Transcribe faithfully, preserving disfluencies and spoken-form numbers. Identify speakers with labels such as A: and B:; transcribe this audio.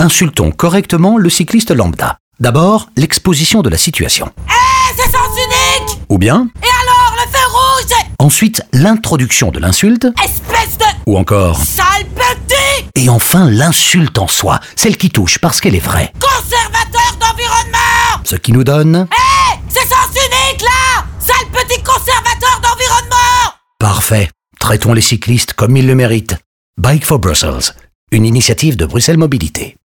A: Insultons correctement le cycliste lambda. D'abord, l'exposition de la situation.
B: Hé, hey, c'est sens unique!
A: Ou bien...
B: Et alors, le feu rouge?
A: Ensuite, l'introduction de l'insulte.
B: Espèce de...
A: Ou encore...
B: Sale petit!
A: Et enfin, l'insulte en soi, celle qui touche parce qu'elle est vraie.
B: Conservateur d'environnement!
A: Ce qui nous donne...
B: Hé, hey, c'est sens unique, là! Sale petit conservateur d'environnement!
A: Parfait. Traitons les cyclistes comme ils le méritent. Bike for Brussels, une initiative de Bruxelles Mobilité.